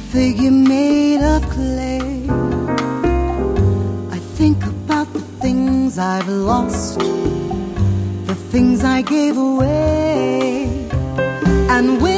figure made of clay. I think about the things I've lost, the things I gave away, and when